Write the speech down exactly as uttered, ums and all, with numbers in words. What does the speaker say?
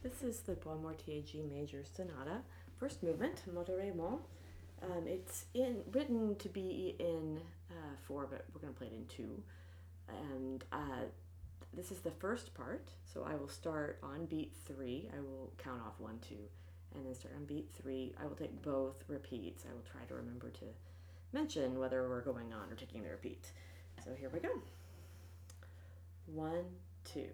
This is the Bois Mortier G Major Sonata, first movement, Modérément. Um, it's in written to be in uh, four, but we're going to play it in two. And uh, this is the first part, so I will start on beat three. I will count off one, two, and then start on beat three. I will take both repeats. I will try to remember to mention whether we're going on or taking the repeat. So here we go. One, two.